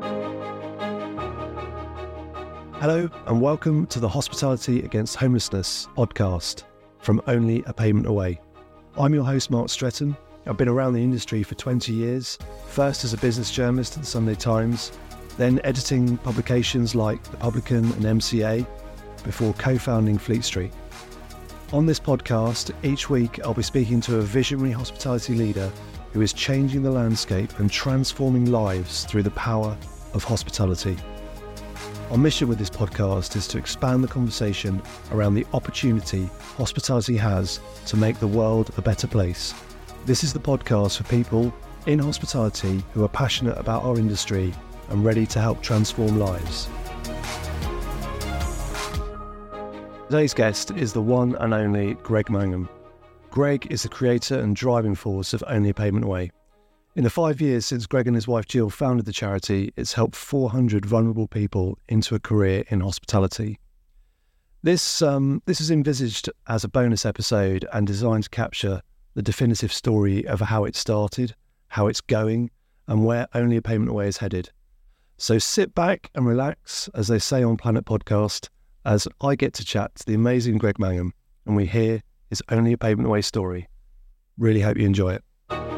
Hello and welcome to the Hospitality Against Homelessness podcast from Only a Payment Away. I'm your host, Mark Stretton. I've been around the industry for 20 years, first as a business journalist at the Sunday Times, then editing publications like The Publican and MCA, before co-founding Fleet Street. On this podcast, each week I'll be speaking to a visionary hospitality leader who is changing the landscape and transforming lives through the power of hospitality. Our mission with this podcast is to expand the conversation around the opportunity hospitality has to make the world a better place. This is the podcast for people in hospitality who are passionate about our industry and ready to help transform lives. Today's guest is the one and only Greg Mangham. Greg is the creator and driving force of Only a Payment Away. In the 5 years since Greg and his wife Jill founded the charity, it's helped 400 vulnerable people into a career in hospitality. This is envisaged as a bonus episode and designed to capture the definitive story of how it started, how it's going, and where Only a Payment Away is headed. So sit back and relax, as they say on Planet Podcast, as I get to chat to the amazing Greg Mangham, and we hear his Only a Payment Away story. Really hope you enjoy it.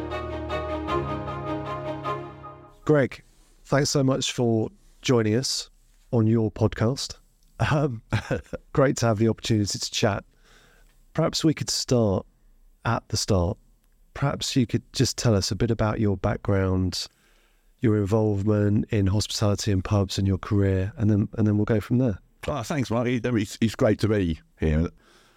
Greg, thanks so much for joining us on your podcast. Great to have the opportunity to chat. Perhaps we could start at the start. Perhaps you could just tell us a bit about your background, your involvement in hospitality and pubs and your career, and then we'll go from there. Oh, thanks, Mark. It's great to be here.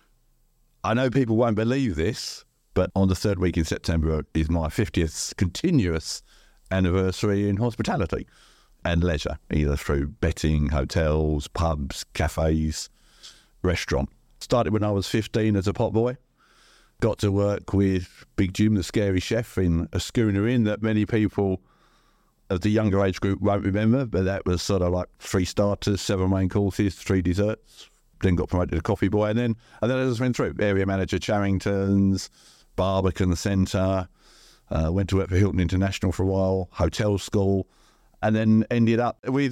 I know people won't believe this, but on the third week in September is my 50th continuous anniversary in hospitality and leisure, either through betting, hotels, pubs, cafes, restaurant. Started when I was 15 as a pot boy. Got to work with Big Jim, the scary chef, in a schooner inn that many people of the younger age group won't remember, but that was sort of like 3 starters, 7 main courses, 3 desserts. Then got promoted to coffee boy, and then I just went through area manager, Charrington's, Barbican Centre. Went to work for Hilton International for a while, hotel school, and then ended up with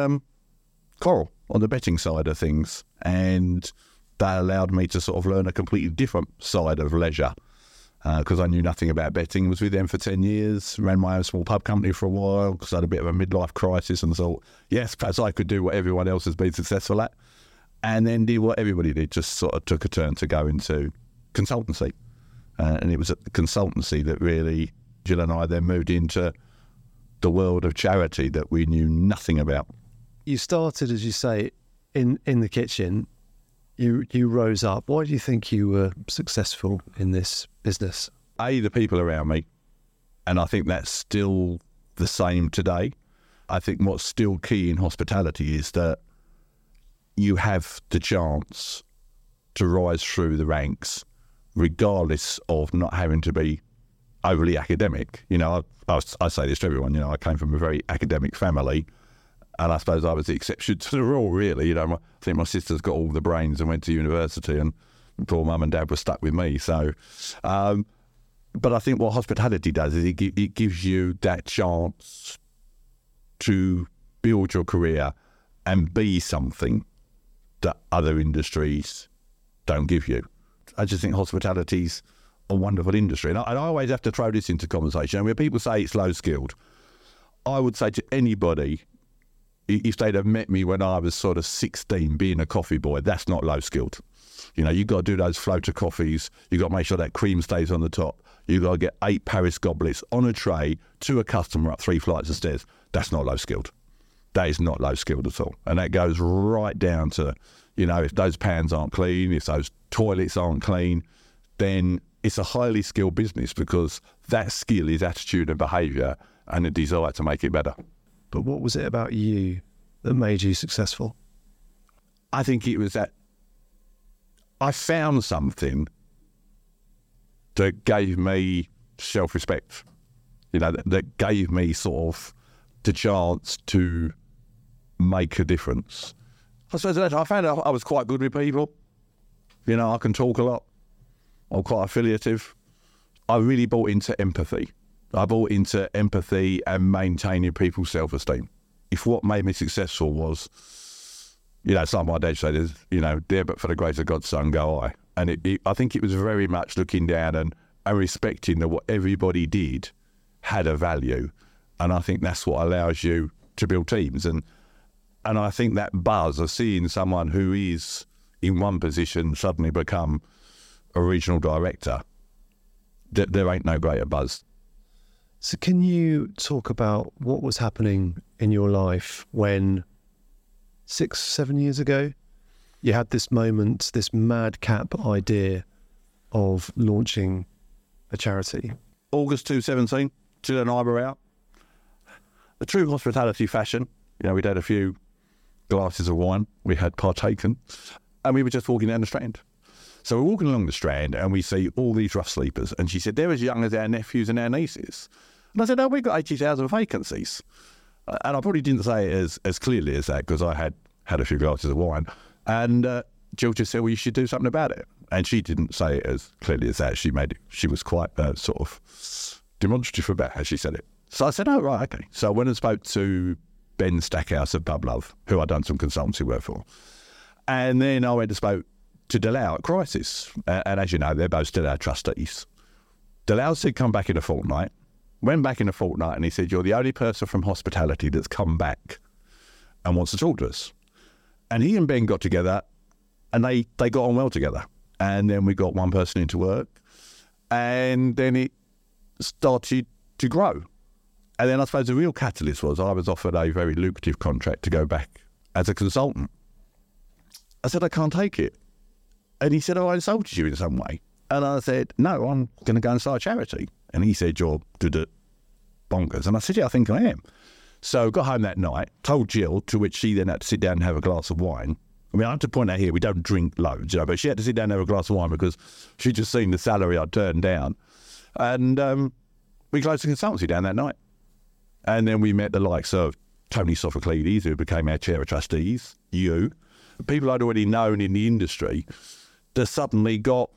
Coral on the betting side of things. And that allowed me to sort of learn a completely different side of leisure because I knew nothing about betting. Was with them for 10 years, ran my own small pub company for a while because I had a bit of a midlife crisis and thought, yes, perhaps I could do what everyone else has been successful at. And then did what everybody did, just sort of took a turn to go into consultancy. And it was at the consultancy that really Jill and I then moved into the world of charity that we knew nothing about. You started, as you say, in the kitchen. You rose up. Why do you think you were successful in this business? The people around me, and I think that's still the same today. I think what's still key in hospitality is that you have the chance to rise through the ranks regardless of not having to be overly academic. You know, I say this to everyone, you know, I came from a very academic family, and I suppose I was the exception to the rule, really. You know, I think my sister's got all the brains and went to university, and poor mum and dad were stuck with me. So, but I think what hospitality does is it gives you that chance to build your career and be something that other industries don't give you. I just think hospitality's a wonderful industry. And I always have to throw this into conversation. And when people say it's low-skilled, I would say to anybody, if they'd have met me when I was sort of 16 being a coffee boy, that's not low-skilled. You know, you've got to do those floater coffees. You've got to make sure that cream stays on the top. You've got to get 8 Paris goblets on a tray to a customer up 3 flights of stairs. That's not low-skilled. That is not low-skilled at all. And that goes right down to, you know, if those pans aren't clean, if those toilets aren't clean, then it's a highly skilled business because that skill is attitude and behaviour and a desire to make it better. But what was it about you that made you successful? I think it was that I found something that gave me self-respect, you know, that gave me sort of the chance to make a difference. I suppose I found out I was quite good with people. You know, I can talk a lot. I'm quite affiliative. I really bought into empathy. I bought into empathy and maintaining people's self-esteem. if what made me successful was, it's like my dad said, is, there but for the grace of God's son go I. And I think it was very much looking down and respecting that what everybody did had a value. And I think that's what allows you to build teams. And I think that buzz of seeing someone who is in one position suddenly become a regional director, there ain't no greater buzz. So can you talk about what was happening in your life when 6-7 years ago you had this moment, this madcap idea of launching a charity? August 2017, Jill and I were out. The true hospitality fashion, we'd had a few glasses of wine, we had partaken, and we were just walking down the Strand. So we're walking along the Strand and we see all these rough sleepers. And she said, they're as young as our nephews and our nieces. And I said, we've got 80,000 vacancies. And I probably didn't say it as clearly as that because I had a few glasses of wine. And Jill just said, well, you should do something about it. And she didn't say it as clearly as that. She was quite sort of demonstrative about how she said it. So I said, oh, right, okay. So I went and spoke to Ben Stackhouse of Pub Love, who I'd done some consultancy work for. And then I went and spoke to Delau at Crisis. And as you know, they're both still our trustees. Delau said, come back in a fortnight. Went back in a fortnight and he said, you're the only person from hospitality that's come back and wants to talk to us. And he and Ben got together and they got on well together. And then we got one person into work and then it started to grow. And then I suppose the real catalyst was I was offered a very lucrative contract to go back as a consultant. I said, I can't take it. And he said, I insulted you in some way. And I said, no, I'm going to go and start a charity. And he said, you're bonkers. And I said, yeah, I think I am. So got home that night, told Jill, to which she then had to sit down and have a glass of wine. I mean, I have to point out here, we don't drink loads, but she had to sit down and have a glass of wine because she'd just seen the salary I'd turned down. And we closed the consultancy down that night. And then we met the likes of Tony Sophocles, who became our chair of trustees, you, people I'd already known in the industry that suddenly got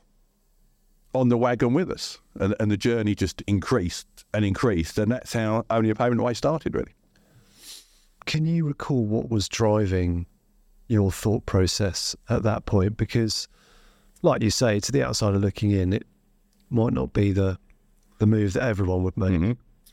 on the wagon with us. And the journey just increased. And that's how Only a Payment Away started, really. Can you recall what was driving your thought process at that point? Because, like you say, to the outsider looking in, it might not be the move that everyone would make. Mm-hmm.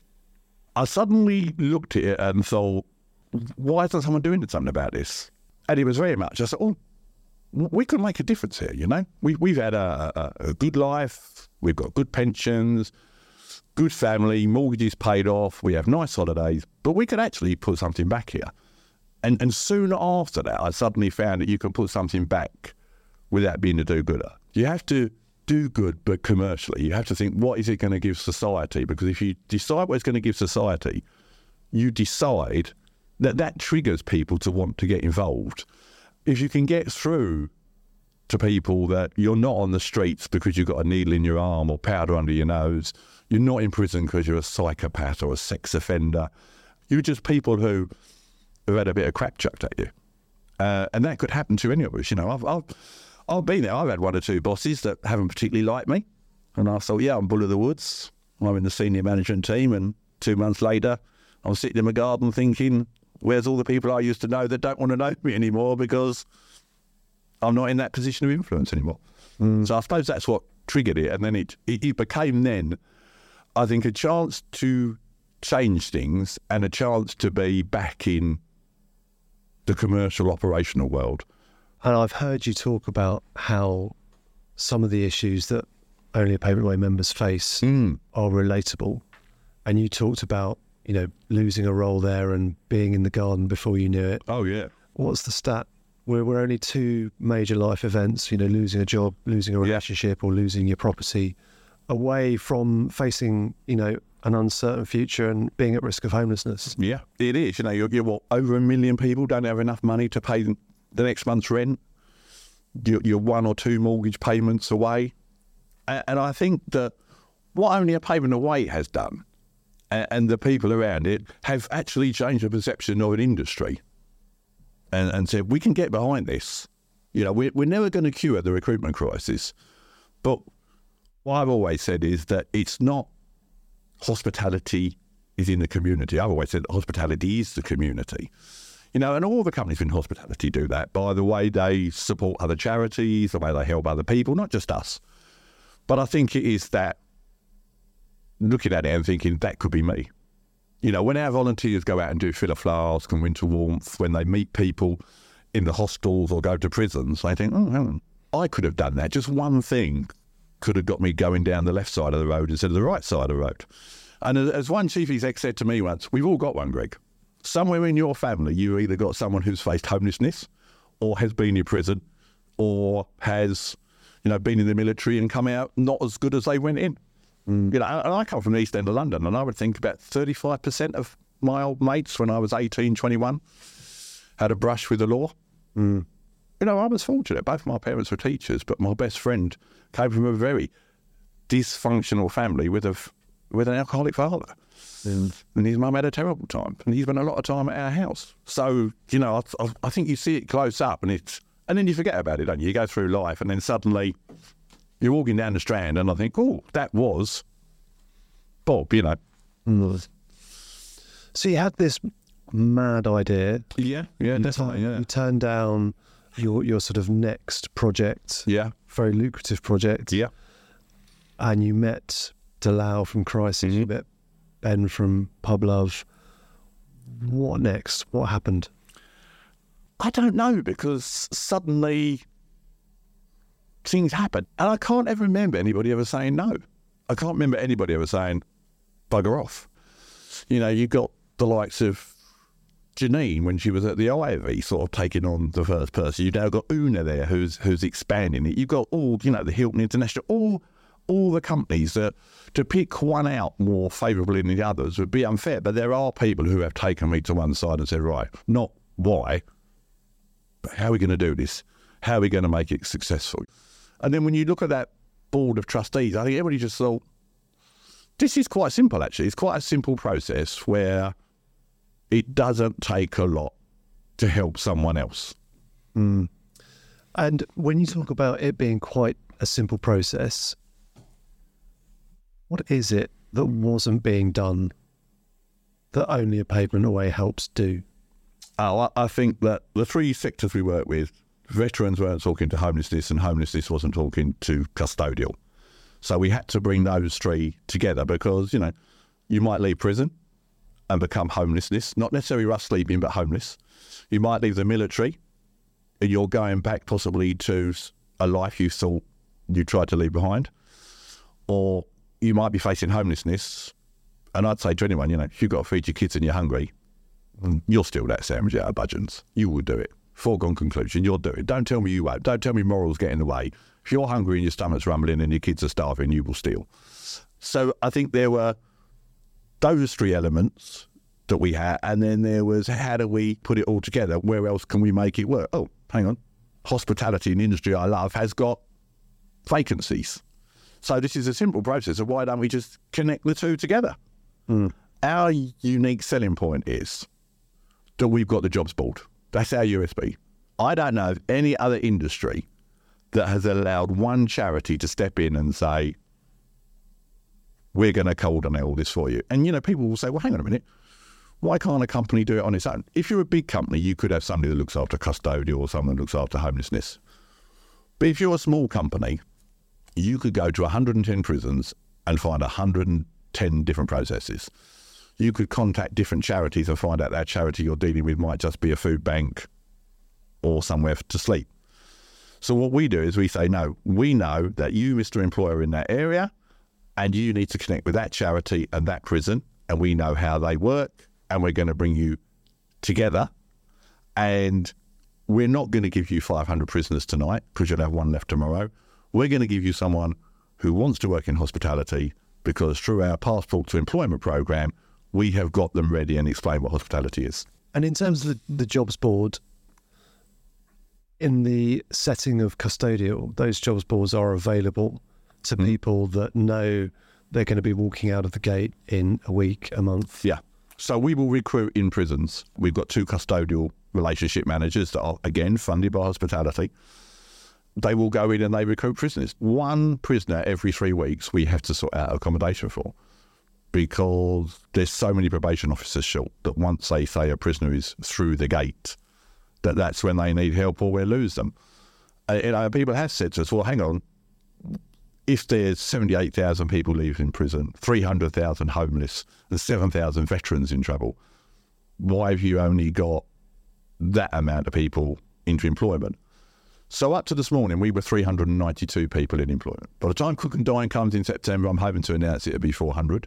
I suddenly looked at it and thought, why isn't someone doing something about this? And it was very much, I thought, oh, we could make a difference here, We've had a good life, we've got good pensions, good family, mortgages paid off, we have nice holidays, but we could actually put something back here. And soon after that, I suddenly found that you can put something back without being a do-gooder. You have to do good, but commercially. You have to think, what is it going to give society? Because if you decide what it's going to give society, you decide that triggers people to want to get involved. If you can get through to people that you're not on the streets because you've got a needle in your arm or powder under your nose, you're not in prison because you're a psychopath or a sex offender, you're just people who have had a bit of crap chucked at you. And that could happen to any of us. I've been there. I've had one or two bosses that haven't particularly liked me. And I thought, yeah, I'm bull of the woods. I'm in the senior management team. And 2 months later, I'm sitting in my garden thinking, where's all the people I used to know that don't want to know me anymore because I'm not in that position of influence anymore. So I suppose that's what triggered it. And then it became then, I think, a chance to change things and a chance to be back in the commercial operational world. And I've heard you talk about how some of the issues that Only a Payment Away members face are relatable. And you talked about, losing a role there and being in the garden before you knew it. Oh, yeah. What's the stat? We're only two major life events, losing a job, losing a relationship or losing your property away from facing, an uncertain future and being at risk of homelessness. Yeah, it is. You're what, over 1 million people don't have enough money to pay the next month's rent. You're 1 or 2 mortgage payments away. And I think that what Only a Payment Away has done, and the people around it, have actually changed the perception of an industry and said, we can get behind this. We're never going to cure the recruitment crisis. But what I've always said is that it's not hospitality is in the community. I've always said that hospitality is the community. And all the companies in hospitality do that by the way they support other charities, the way they help other people, not just us. But I think it is that looking at it and thinking, that could be me. When our volunteers go out and do Fill a Flask and Winter Warmth, when they meet people in the hostels or go to prisons, they think, hang on, I could have done that. Just one thing could have got me going down the left side of the road instead of the right side of the road. And as one chief exec said to me once, we've all got one, Greg. Somewhere in your family, you either got someone who's faced homelessness or has been in prison or has, been in the military and come out not as good as they went in. And I come from the East End of London, and I would think about 35% of my old mates when I was 18, 21 had a brush with the law. I was fortunate. Both my parents were teachers, but my best friend came from a very dysfunctional family with an alcoholic father. And his mum had a terrible time, and he spent a lot of time at our house. So, I think you see it close up, and then you forget about it, don't you? You go through life, and then suddenly you're walking down the Strand, and I think, oh, that was Bob, So you had this mad idea. Yeah, definitely. You turned down your sort of next project. Yeah. Very lucrative project. Yeah. And you met Dalal from Crisis, you met Ben from Pub Love. What next? What happened? I don't know, because suddenly things happen. And I can't ever remember anybody ever saying no. I can't remember anybody ever saying, bugger off. You got the likes of Janine when she was at the IAV sort of taking on the first person. You've now got Una there who's expanding it. You've got all, the Hilton International, all the companies that to pick one out more favourably than the others would be unfair. But there are people who have taken me to one side and said, right, not why, but how are we going to do this? How are we going to make it successful? And then when you look at that board of trustees, I think everybody just thought, this is quite simple, actually. It's quite a simple process where it doesn't take a lot to help someone else. And when you talk about it being quite a simple process, what is it that wasn't being done that Only a Pavement Away helps do? I think that the three sectors we work with, veterans weren't talking to homelessness and homelessness wasn't talking to custodial. So we had to bring those three together because, you might leave prison and become homelessness, not necessarily rough sleeping, but homeless. You might leave the military and you're going back possibly to a life you thought you tried to leave behind. Or you might be facing homelessness. And I'd say to anyone, if you've got to feed your kids and you're hungry, you'll steal that sandwich out of Budgeons. You will do it. Foregone conclusion, you'll do it. Don't tell me you won't. Don't tell me morals get in the way. If you're hungry and your stomach's rumbling and your kids are starving, you will steal. So I think there were those three elements that we had, and then there was how do we put it all together? Where else can we make it work? Oh, hang on. Hospitality, an industry I love, has got vacancies. So this is a simple process of why don't we just connect the two together? Our unique selling point is that we've got the jobs board. That's our USP. I don't know of any other industry that has allowed one charity to step in and say, we're going to coordinate all this for you. And, people will say, well, hang on a minute. Why can't a company do it on its own? If you're a big company, you could have somebody that looks after custodial or someone that looks after homelessness. But if you're a small company, you could go to 110 prisons and find 110 different processes. You could contact different charities and find out that charity you're dealing with might just be a food bank or somewhere to sleep. So what we do is we say, no, we know that you, Mr. Employer, are in that area and you need to connect with that charity and that prison, and we know how they work, and we're going to bring you together, and we're not going to give you 500 prisoners tonight because you'll have one left tomorrow. We're going to give you someone who wants to work in hospitality because through our Passport to Employment program, we have got them ready and explain what hospitality is. And in terms of the jobs board, in the setting of custodial, those jobs boards are available to people that know they're going to be walking out of the gate in a week, a month. Yeah. So we will recruit in prisons. We've got 2 custodial relationship managers that are, again, funded by hospitality. They will go in and they recruit prisoners. 1 prisoner every 3 weeks we have to sort out accommodation for. because there's so many probation officers short that once they say a prisoner is through the gate, that's when they need help or we'll lose them. People have said to us, well, hang on, if there's 78,000 people leaving prison, 300,000 homeless, and 7,000 veterans in trouble, why have you only got that amount of people into employment? So up to this morning, we were 392 people in employment. By the time Cook and Dine comes in September, I'm hoping to announce it'll be 400.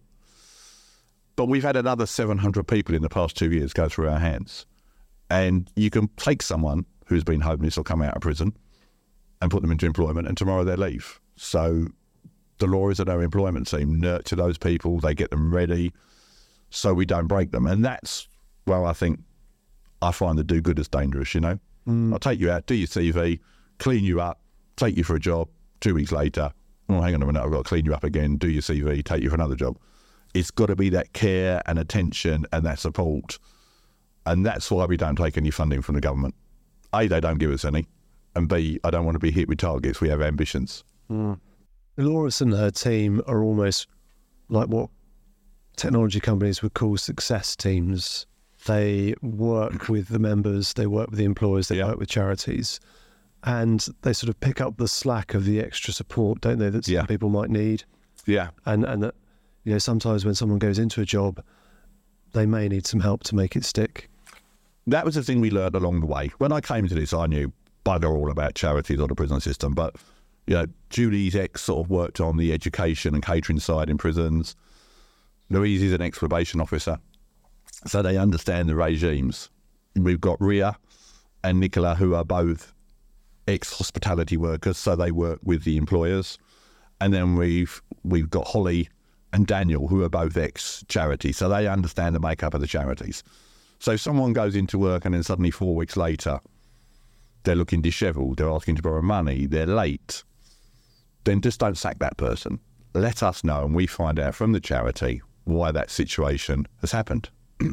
But we've had another 700 people in the past 2 years go through our hands. And you can take someone who's been homeless or come out of prison and put them into employment, and tomorrow they leave. So the law is that our employment team nurture those people, they get them ready so we don't break them. And that's, well, I find the do-gooders dangerous, you know. I'll take you out, do your CV, clean you up, take you for a job. 2 weeks later, oh, hang on a minute, I've got to clean you up again, do your CV, take you for another job. It's got to be that care and attention and that support. And that's why we don't take any funding from the government. A, they don't give us any. And B, I don't want to be hit with targets. We have ambitions. Dolores and her team are almost like what technology companies would call success teams. They work with the members, they work with the employers, they work with charities, and they sort of pick up the slack of the extra support, don't they, that some people might need. Yeah. And that, you know, sometimes when someone goes into a job, they may need some help to make it stick. That was the thing we learned along the way. When I came to this, I knew bugger all about charities or the prison system, but you know, Julie's ex sort of worked on the education and catering side in prisons. Louise is an ex-probation officer, so they understand the regimes. We've got Ria and Nicola, who are both ex-hospitality workers, so they work with the employers. And then we've got Holly and Daniel, who are both ex-charity, so they understand the makeup of the charities. So if someone goes into work and then suddenly 4 weeks later, they're looking dishevelled, they're asking to borrow money, they're late, then just don't sack that person. Let us know and we find out from the charity why that situation has happened.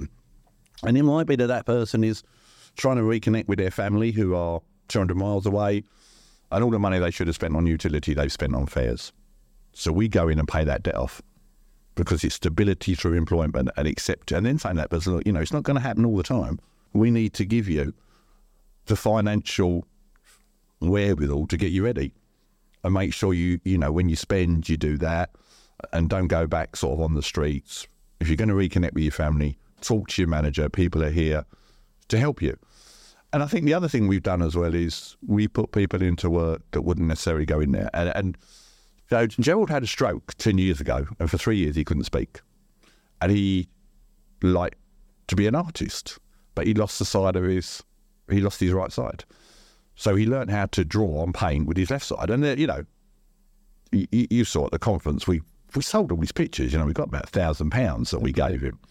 And it might be that person is trying to reconnect with their family who are 200 miles away, and all the money they should have spent on utility they've spent on fares. So we go in and pay that debt off because it's stability through employment and accept. And then saying that person, look, you know, it's not going to happen all the time. We need to give you the financial wherewithal to get you ready and make sure you know, when you spend, you do that and don't go back sort of on the streets. If you're going to reconnect with your family, talk to your manager. People are here to help you. And I think the other thing we've done as well is we put people into work that wouldn't necessarily go in there. And so Gerald had a stroke 10 years ago, and for 3 years he couldn't speak. And he liked to be an artist, but he lost his right side. So he learned how to draw and paint with his left side. And, you know, you saw at the conference, we sold all these pictures. You know, we got about £1,000 that we gave him.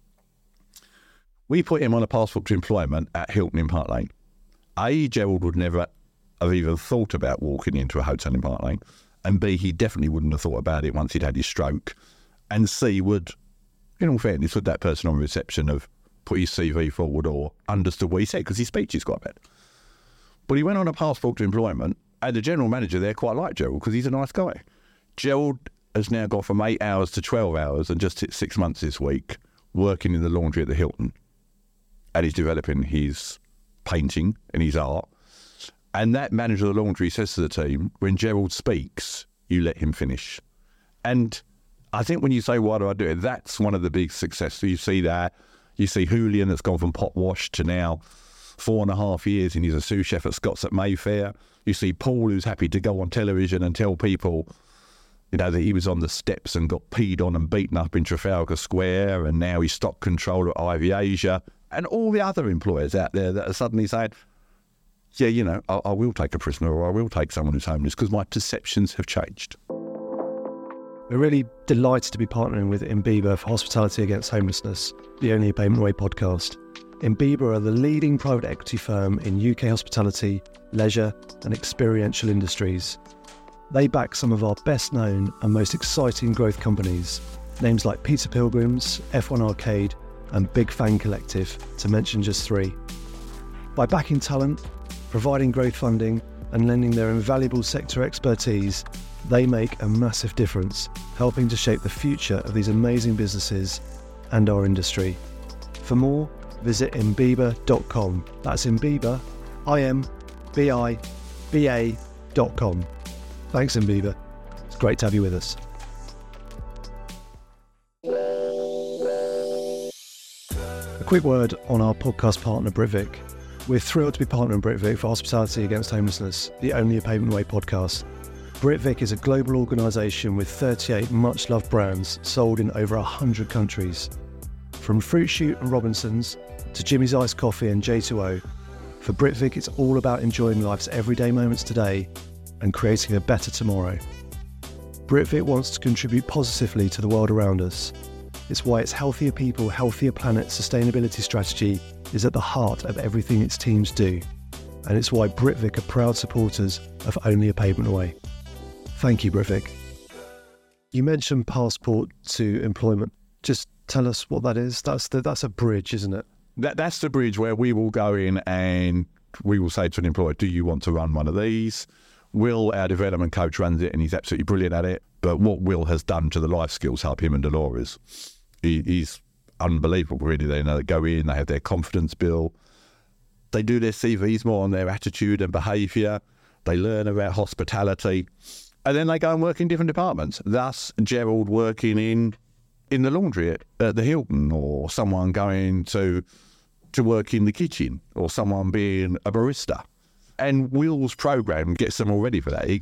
We put him on a passport to employment at Hilton in Park Lane. A, Gerald would never have even thought about walking into a hotel in Park Lane. And B, he definitely wouldn't have thought about it once he'd had his stroke. And C, would, in all fairness, would that person on reception have put his CV forward or understood what he said, because his speech is quite bad. But he went on a passport to employment, and the general manager there quite liked Gerald because he's a nice guy. Gerald has now gone from 8 hours to 12 hours and just hit 6 months this week working in the laundry at the Hilton. And he's developing his painting and his art. And that manager of the laundry says to the team, when Gerald speaks, you let him finish. And I think when you say, why do I do it? That's one of the big successes. You see that. You see Julian that's gone from pot wash to now 4.5 years and he's a sous chef at Scott's at Mayfair. You see Paul, who's happy to go on television and tell people, you know, that he was on the steps and got peed on and beaten up in Trafalgar Square, and now he's stock controller at Ivy Asia, and all the other employers out there that are suddenly saying, yeah, you know, I will take a prisoner or I will take someone who's homeless because my perceptions have changed. We're really delighted to be partnering with Imbiba for Hospitality Against Homelessness, the Only a Payment Away podcast. Imbiba are the leading private equity firm in UK hospitality, leisure and experiential industries. They back some of our best known and most exciting growth companies, names like Pizza Pilgrims, F1 Arcade and Big Fang Collective, to mention just 3. By backing talent, providing growth funding and lending their invaluable sector expertise, They make a massive difference, helping to shape the future of these amazing businesses and our industry. For more, visit Imbiba.com. That's Imbiba, IMBIBA.com. Thanks, Imbiba. It's great to have you with us. A quick word on our podcast partner, Britvic. We're thrilled to be partnering Britvic for Hospitality Against Homelessness, the Only a Payment Away podcast. Britvic is a global organisation with 38 much-loved brands sold in over 100 countries. From Fruit Shoot and Robinsons to Jimmy's Iced Coffee and J2O, for Britvic it's all about enjoying life's everyday moments today and creating a better tomorrow. Britvic wants to contribute positively to the world around us. It's why its Healthier People, Healthier Planet sustainability strategy is at the heart of everything its teams do. And it's why Britvic are proud supporters of Only a Payment Away. Thank you, Britvic. You mentioned passport to employment. Just tell us what that is. That's a bridge, isn't it? That's the bridge where we will go in and we will say to an employer, do you want to run one of these? Will, our development coach, runs it and he's absolutely brilliant at it. But what Will has done to the Life Skills Hub, him and Dolores, he's unbelievable, really. They go in, they have their confidence build. They do their CVs more on their attitude and behaviour. They learn about hospitality. And then they go and work in different departments. Thus, Gerald working in the laundry at the Hilton, or someone going to work in the kitchen, or someone being a barista. And Will's program gets them all ready for that.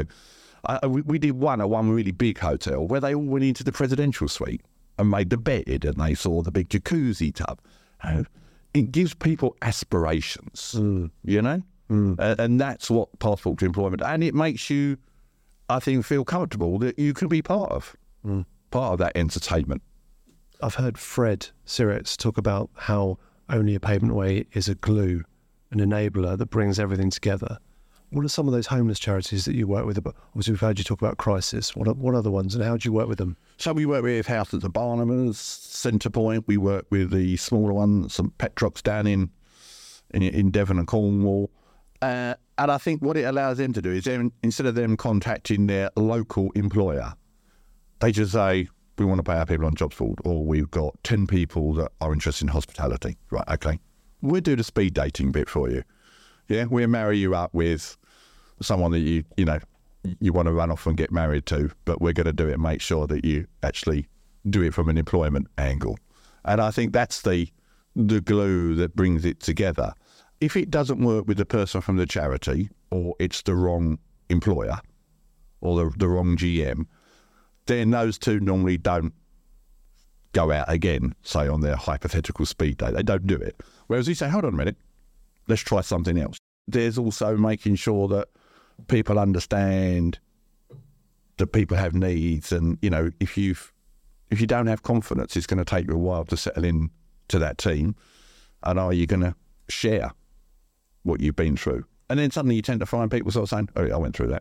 We did one at one really big hotel where they all went into the presidential suite and made the bed, and they saw the big jacuzzi tub. It gives people aspirations, you know? And that's what Passport to Employment, and it makes you, I think, feel comfortable that you can be part of that entertainment. I've heard Fred Siretz talk about how Only a Payment Away is a glue, an enabler that brings everything together. What are some of those homeless charities that you work with? Obviously, we've heard you talk about Crisis. What other ones, and how do you work with them? So we work with House at the Barnabas, Centrepoint. We work with the smaller ones, some Petrocks down in Devon and Cornwall. And I think what it allows them to do is, instead of them contacting their local employer, they just say, we want to pay our people on jobs board, or we've got 10 people that are interested in hospitality. Right, okay. We'll do the speed dating bit for you. Yeah, we'll marry you up with someone that you want to run off and get married to, but we're going to do it and make sure that you actually do it from an employment angle. And I think that's the glue that brings it together. If it doesn't work with the person from the charity, or it's the wrong employer or the wrong GM, then those two normally don't go out again, say on their hypothetical speed date. They don't do it. Whereas we say, hold on a minute, let's try something else. There's also making sure that people understand that people have needs, and if you don't have confidence, it's going to take you a while to settle in to that team. And are you going to share what you've been through? And then suddenly you tend to find people sort of saying, oh, I went through that.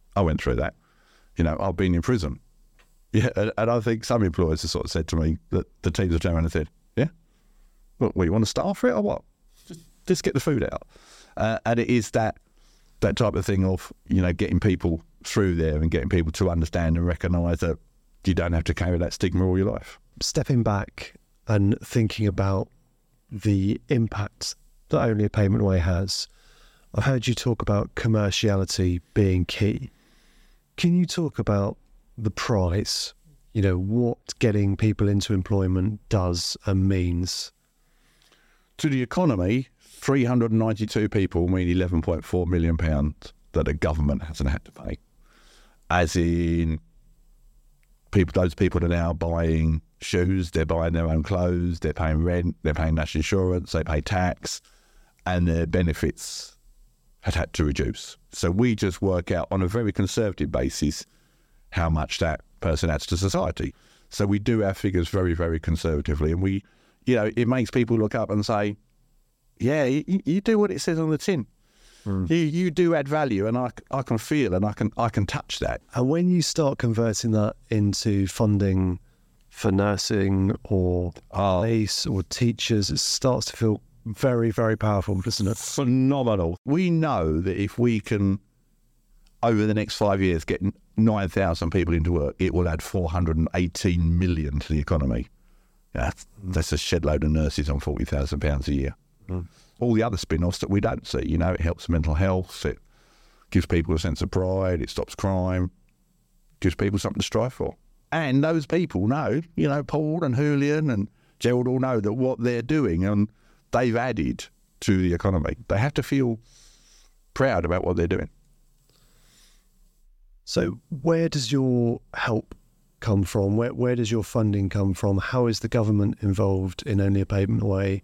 I've been in prison. Yeah, and I think some employers have sort of said to me that the teams have turned around and said, yeah, well, you want to starve for it or what? Just get the food out. And it is that type of thing of, getting people through there and getting people to understand and recognise that you don't have to carry that stigma all your life. Stepping back and thinking about the impact that Only a Payment Away has, I've heard you talk about commerciality being key. Can you talk about the price, what getting people into employment does and means? To the economy, 392 people mean £11.4 million that the government hasn't had to pay. As in, those people are now buying shoes, they're buying their own clothes, they're paying rent, they're paying national insurance, they pay tax, and their benefits had to reduce. So we just work out on a very conservative basis how much that person adds to society. So we do our figures very, very conservatively. And we, it makes people look up and say, yeah, you do what it says on the tin. You do add value, and I can feel and I can touch that. And when you start converting that into funding for nursing or police or teachers, it starts to feel very, very powerful, doesn't it? Phenomenal. We know that if we can, over the next 5 years, get 9,000 people into work, it will add 418 million to the economy. Yeah, that's a shed load of nurses on £40,000 a year. All the other spin-offs that we don't see, it helps mental health, it gives people a sense of pride, it stops crime, gives people something to strive for. And those people know, Paul and Julian and Gerald all know that what they're doing and they've added to the economy. They have to feel proud about what they're doing. So where does your help come from? Where does your funding come from? How is the government involved in Only a Payment Away?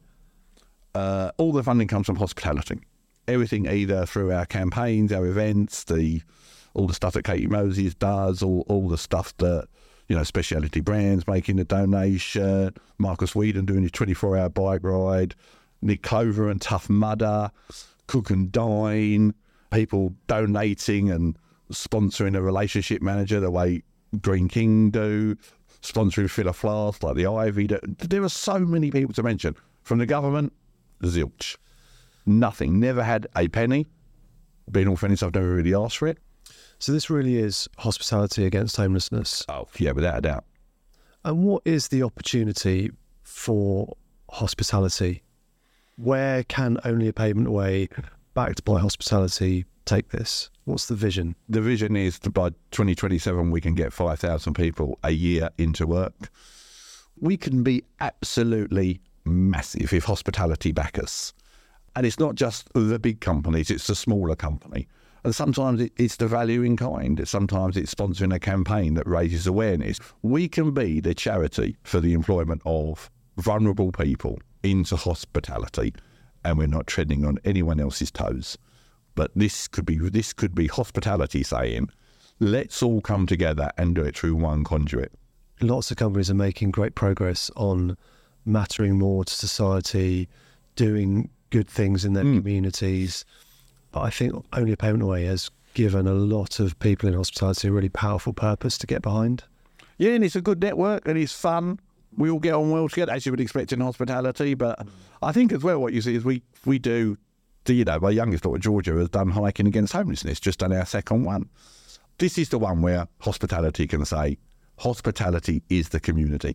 All the funding comes from hospitality. Everything either through our campaigns, our events, all the stuff that Katie Moses does, all the stuff that, Speciality Brands making a donation, Marcus Whedon doing his 24-hour bike ride, Nick Clover and Tough Mudder, Cook and Dine, people donating and sponsoring a relationship manager the way Green King do, sponsoring Fill a Flask like the Ivy. There are so many people to mention. From the government, zilch. Nothing. Never had a penny. Being all finished, I've never really asked for it. So this really is hospitality against homelessness. Oh, yeah, without a doubt. And what is the opportunity for hospitality? Where can Only a Payment Away, backed by hospitality, take this? What's the vision? The vision is that by 2027 we can get 5,000 people a year into work. We can be absolutely massive if hospitality back us. And it's not just the big companies, it's the smaller company. And sometimes it's the value in kind. Sometimes it's sponsoring a campaign that raises awareness. We can be the charity for the employment of vulnerable people into hospitality, and we're not treading on anyone else's toes. But this could be hospitality saying, let's all come together and do it through one conduit. Lots of companies are making great progress on mattering more to society, doing good things in their communities. But I think Only a Payment Away has given a lot of people in hospitality a really powerful purpose to get behind. Yeah, and it's a good network and it's fun. We all get on well together, as you would expect in hospitality. But I think as well what you see is we do, my youngest daughter, Georgia, has done Hiking Against Homelessness, just done our second one. This is the one where hospitality can say, hospitality is the community.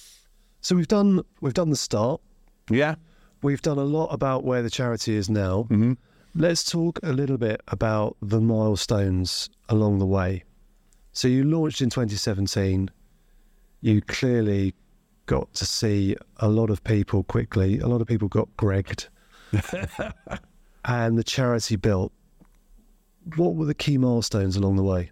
So we've done the start. Yeah. We've done a lot about where the charity is now. Mm-hmm. Let's talk a little bit about the milestones along the way. So you launched in 2017. You clearly got to see a lot of people quickly. A lot of people got Gregged. And the charity built. What were the key milestones along the way?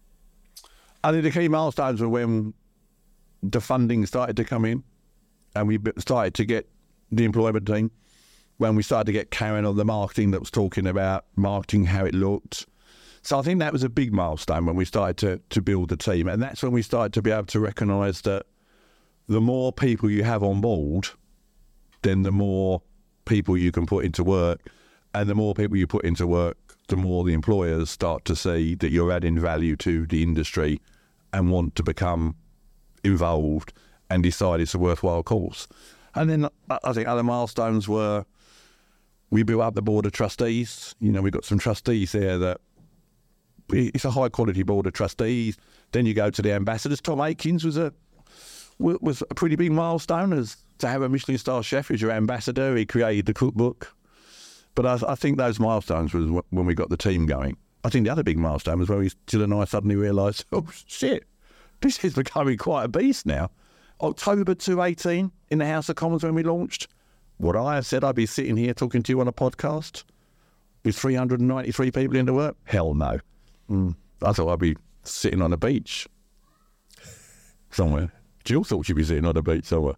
I think the key milestones were when the funding started to come in and we started to get the employment team, when we started to get Karen on the marketing that was talking about marketing, how it looked. So I think that was a big milestone when we started to build the team. And that's when we started to be able to recognise that the more people you have on board, then the more people you can put into work. And the more people you put into work, the more the employers start to see that you're adding value to the industry and want to become involved and decide it's a worthwhile cause. And then I think other milestones were we built up the board of trustees. We've got some trustees there that it's a high quality board of trustees. Then you go to the ambassadors. Tom Aikins was a pretty big milestone as to have a Michelin star chef as your ambassador. He created the cookbook. But I think those milestones was when we got the team going. I think the other big milestone was where Jill and I suddenly realised, oh shit, this is becoming quite a beast now. October 2018 in the House of Commons when we launched. Would I have said I'd be sitting here talking to you on a podcast with 393 people into work? Hell no. I thought I'd be sitting on a beach somewhere. Jill thought she'd be sitting on a beach somewhere.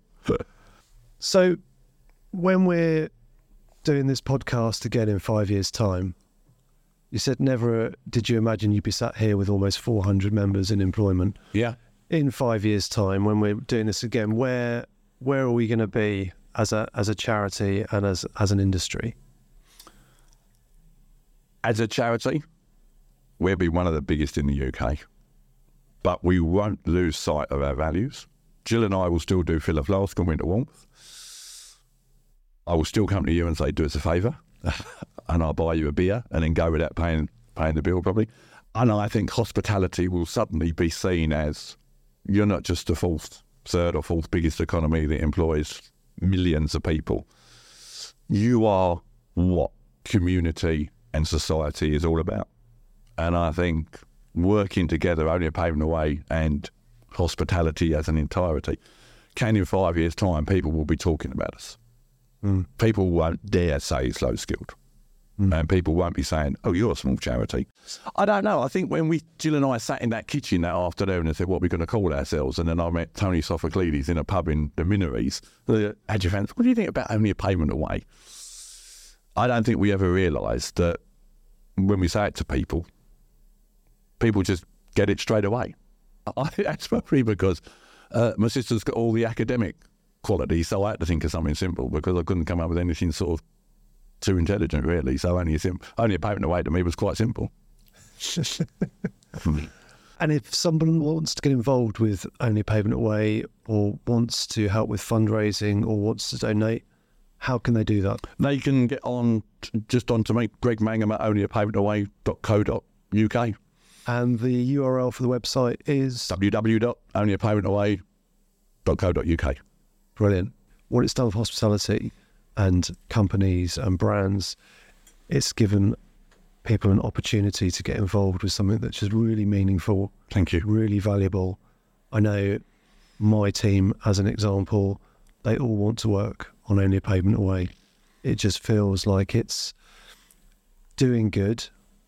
So when we're doing this podcast again in 5 years' time, you said never did you imagine you'd be sat here with almost 400 members in employment. Yeah. In 5 years' time, when we're doing this again, where are we going to be as a charity and as an industry? As a charity, we'll be one of the biggest in the UK, but we won't lose sight of our values. Jill and I will still do Fill a Flask and Winter Warmth. I will still come to you and say, do us a favour, and I'll buy you a beer and then go without paying the bill probably. And I think hospitality will suddenly be seen as, you're not just the third or fourth biggest economy that employs millions of people. You are what community and society is all about. And I think working together, Only a Pavement Away and hospitality as an entirety, can in 5 years' time, people will be talking about us. People won't dare say it's low-skilled. And people won't be saying, oh, you're a small charity. I don't know. I think when Jill and I sat in that kitchen that afternoon and said, what are we going to call ourselves? And then I met Tony Sophocles in a pub in the Minories. The adjuvants, what do you think about Only a Pavement Away? I don't think we ever realised that when we say it to people, people just get it straight away. I think that's probably because my sister's got all the academic qualities, so I had to think of something simple because I couldn't come up with anything sort of too intelligent, really. So Only a Pavement Away to me was quite simple. And if someone wants to get involved with Only a Pavement Away or wants to help with fundraising or wants to donate, how can they do that? They can get on to make Greg Mangham at onlyapavementaway.co.uk. And the URL for the website is www.onlyapavementaway.co.uk. Brilliant. What it's done for hospitality and companies and brands, it's given people an opportunity to get involved with something that's just really meaningful. Thank you. Really valuable. I know my team, as an example, they all want to work on Only a Pavement Away. It just feels like it's doing good.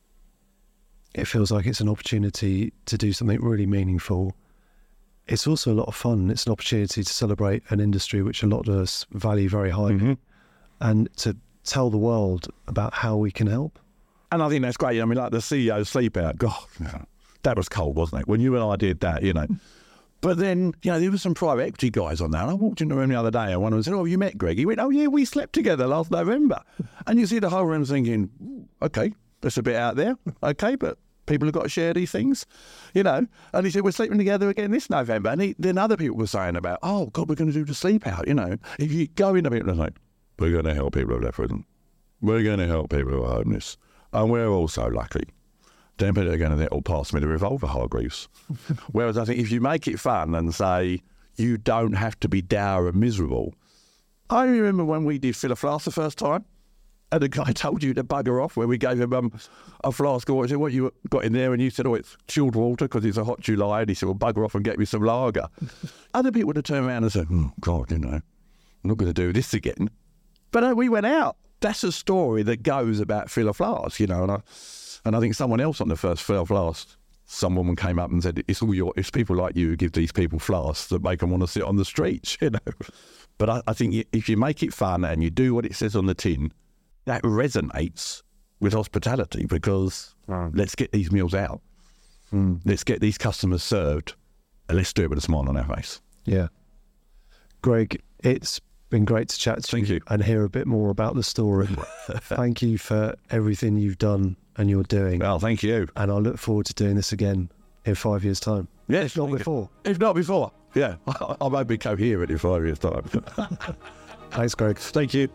It feels like it's an opportunity to do something really meaningful. It's also a lot of fun. It's an opportunity to celebrate an industry which a lot of us value very highly, and to tell the world about how we can help. And I think that's great. I mean, like the CEO sleep out. God, that was cold, wasn't it? When you and I did that, But then, there were some private equity guys on there. And I walked into the room the other day and one of them said, oh, you met Greg? He went, oh, yeah, we slept together last November. And you see the whole room thinking, okay, that's a bit out there. Okay, but people have got to share these things, And he said, we're sleeping together again this November. And then other people were saying about, oh, God, we're going to do the sleep out, If you go into people and say, we're going to help people who are left prison. We're going to help people who are homeless. And we're also lucky. Then people are going to all pass me the revolver, Hargreaves. Whereas I think if you make it fun and say, you don't have to be dour and miserable. I remember when we did fill a flask the first time, and the guy told you to bugger off, where we gave him a flask of water. I said, what you got in there? And you said, oh, it's chilled water because it's a hot July. And he said, well, bugger off and get me some lager. Other people would have turned around and said, oh, God, I'm not going to do this again. But we went out. That's a story that goes about fill a flask, And I think someone else on the first fill a flask, some woman came up and said, it's people like you who give these people flasks that make them want to sit on the streets, But I think if you make it fun and you do what it says on the tin, that resonates with hospitality because let's get these meals out. Let's get these customers served, and let's do it with a smile on our face. Yeah. Greg, it's been great to chat to you and hear a bit more about the story. Thank you for everything you've done and you're doing. Well, thank you. And I look forward to doing this again in 5 years' time. Yes, if not before. If not before, yeah. I won't be coherent in 5 years' time. Thanks, Greg. Thank you.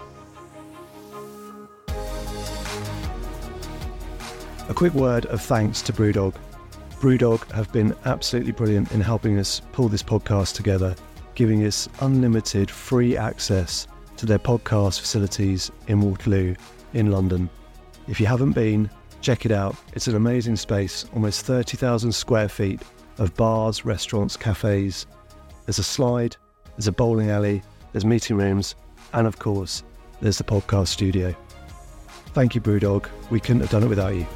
A quick word of thanks to Brewdog. Brewdog have been absolutely brilliant in helping us pull this podcast together, giving us unlimited free access to their podcast facilities in Waterloo in London. If you haven't been, check it out. It's an amazing space, almost 30,000 square feet of bars, restaurants, cafes. There's a slide, there's a bowling alley, there's meeting rooms, and of course, there's the podcast studio. Thank you, Brewdog. We couldn't have done it without you.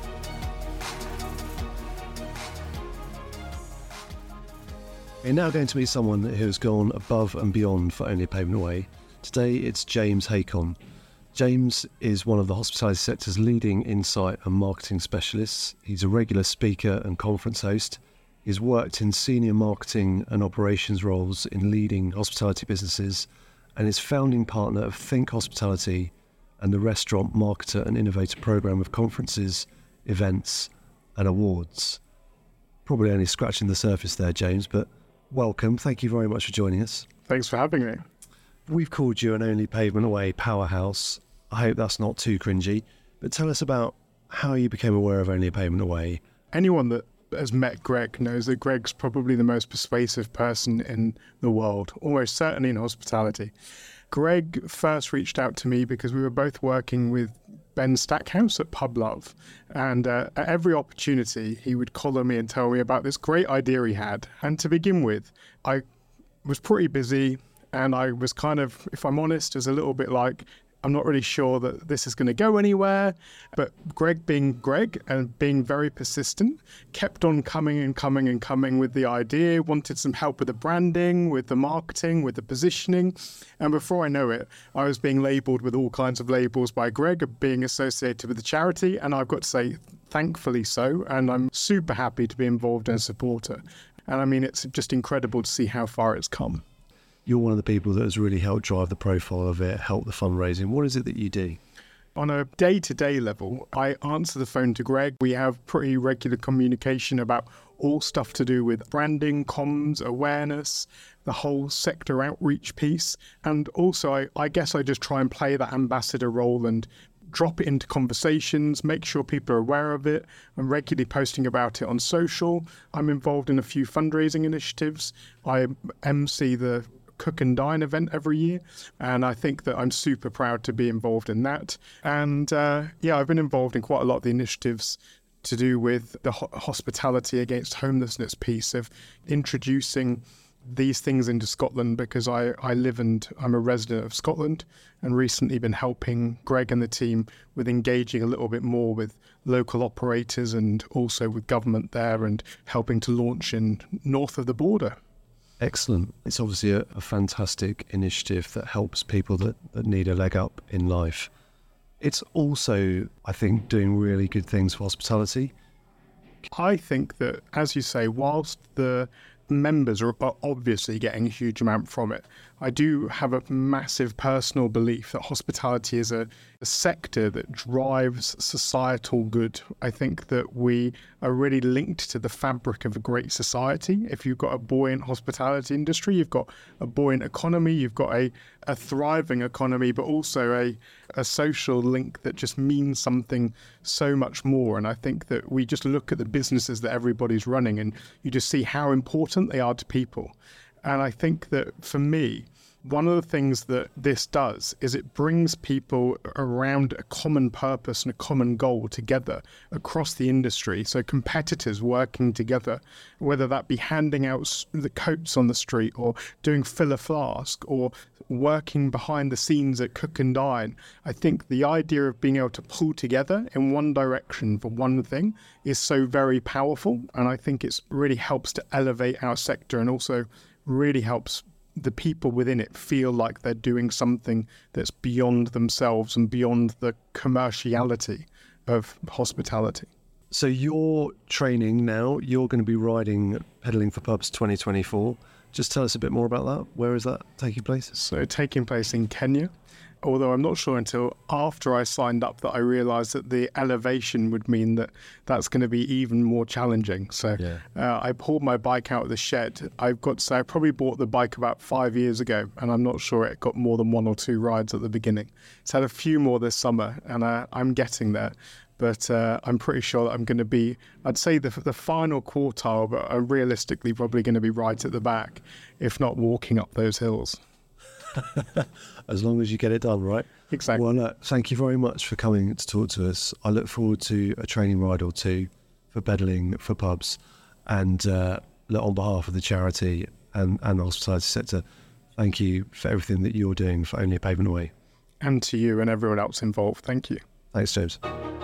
We're now going to meet someone who's gone above and beyond for Only a Pavement Away. Today it's James Haycon. James is one of the hospitality sector's leading insight and marketing specialists. He's a regular speaker and conference host. He's worked in senior marketing and operations roles in leading hospitality businesses and is founding partner of Think Hospitality and the Restaurant Marketer and Innovator program of conferences, events and awards. Probably only scratching the surface there, James, but welcome. Thank you very much for joining us. Thanks for having me. We've called you an Only a Pavement Away powerhouse. I hope that's not too cringy, but tell us about how you became aware of Only a Pavement Away anyone that has met Greg knows that Greg's probably the most persuasive person in the world, almost certainly in hospitality. Greg first reached out to me because we were both working with Ben Stackhouse at Pub Love, and at every opportunity he would collar me and tell me about this great idea he had. And to begin with, I was pretty busy, and I was kind of, if I'm honest, was a little bit like, I'm not really sure that this is going to go anywhere. But Greg being Greg and being very persistent, kept on coming and coming and coming with the idea, wanted some help with the branding, with the marketing, with the positioning. And before I know it, I was being labelled with all kinds of labels by Greg of being associated with the charity. And I've got to say, thankfully so. And I'm super happy to be involved and a supporter. And I mean, it's just incredible to see how far it's come. You're one of the people that has really helped drive the profile of it, help the fundraising. What is it that you do? On a day-to-day level, I answer the phone to Greg. We have pretty regular communication about all stuff to do with branding, comms, awareness, the whole sector outreach piece. And also, I guess I just try and play that ambassador role and drop it into conversations, make sure people are aware of it. I'm regularly posting about it on social. I'm involved in a few fundraising initiatives. I MC the Cook and Dine event every year, and I think that I'm super proud to be involved in that. And I've been involved in quite a lot of the initiatives to do with the hospitality against homelessness piece of introducing these things into Scotland, because I live and I'm a resident of Scotland, and recently been helping Greg and the team with engaging a little bit more with local operators and also with government there, and helping to launch in north of the border. Excellent. It's obviously a fantastic initiative that helps people that need a leg up in life. It's also, I think, doing really good things for hospitality. I think that, as you say, whilst the members are obviously getting a huge amount from it, I do have a massive personal belief that hospitality is a sector that drives societal good. I think that we are really linked to the fabric of a great society. If you've got a buoyant hospitality industry, you've got a buoyant economy, you've got a thriving economy, but also a social link that just means something so much more. And I think that we just look at the businesses that everybody's running and you just see how important they are to people. And I think that for me, one of the things that this does is it brings people around a common purpose and a common goal together across the industry. So competitors working together, whether that be handing out the coats on the street or doing fill a flask or working behind the scenes at Cook and Dine. I think the idea of being able to pull together in one direction for one thing is so very powerful. And I think it really helps to elevate our sector, and also really helps the people within it feel like they're doing something that's beyond themselves and beyond the commerciality of hospitality. So you're training now, you're going to be riding Pedaling for Pubs 2024. Just tell us a bit more about that. Where is that taking place? So taking place in Kenya, although I'm not sure until after I signed up that I realised that the elevation would mean that that's going to be even more challenging. So I pulled my bike out of the shed. I've got to say I probably bought the bike about 5 years ago, and I'm not sure it got more than 1 or 2 rides at the beginning. It's had a few more this summer, and I'm getting there. But I'm pretty sure that I'm going to be, I'd say the final quartile, but I'm realistically probably going to be right at the back, if not walking up those hills. As long as you get it done, right? Exactly. Well, look, thank you very much for coming to talk to us. I look forward to a training ride or two for Pedaling for Pubs. And look, on behalf of the charity and the hospitality sector, thank you for everything that you're doing for Only a Pavement Away. And to you and everyone else involved. Thank you. Thanks, James.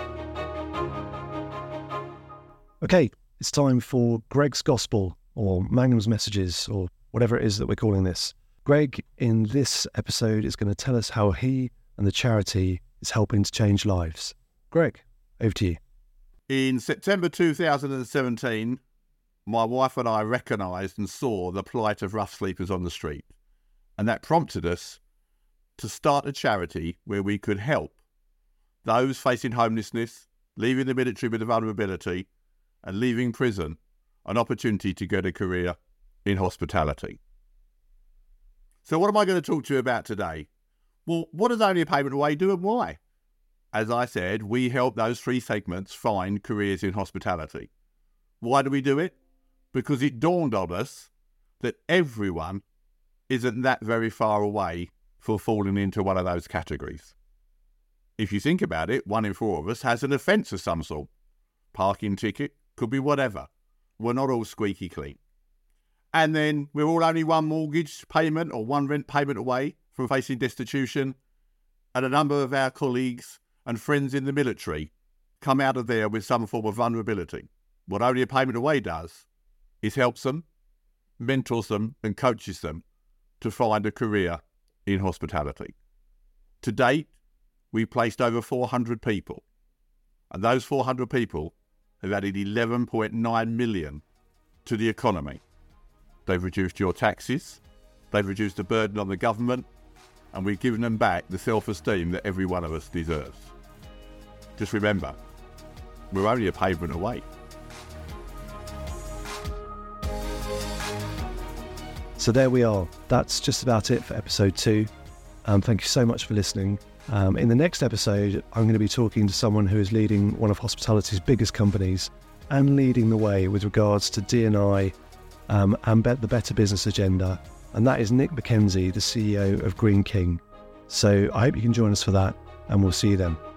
Okay, it's time for Greg's Gospel, or Mangum's Messages, or whatever it is that we're calling this. Greg, in this episode, is going to tell us how he and the charity is helping to change lives. Greg, over to you. In September 2017, my wife and I recognised and saw the plight of rough sleepers on the street. And that prompted us to start a charity where we could help those facing homelessness, leaving the military with a vulnerability, and leaving prison an opportunity to get a career in hospitality. So what am I going to talk to you about today? Well, what does Only a Pavement Away do and why? As I said, we help those 3 segments find careers in hospitality. Why do we do it? Because it dawned on us that everyone isn't that very far away from falling into one of those categories. If you think about it, 1 in 4 of us has an offence of some sort. Parking ticket, could be whatever. We're not all squeaky clean. And then we're all only one mortgage payment or one rent payment away from facing destitution. And a number of our colleagues and friends in the military come out of there with some form of vulnerability. What Only a Payment Away does is helps them, mentors them and coaches them to find a career in hospitality. To date, we've placed over 400 people. And those 400 people have added 11.9 million to the economy. They've reduced your taxes, they've reduced the burden on the government, and we've given them back the self-esteem that every one of us deserves. Just remember, we're only a pavement away. So there we are. That's just about it for episode 2. Thank you so much for listening. In the next episode, I'm going to be talking to someone who is leading one of hospitality's biggest companies and leading the way with regards to D&I and the Better Business Agenda. And that is Nick McKenzie, the CEO of Greene King. So I hope you can join us for that, and we'll see you then.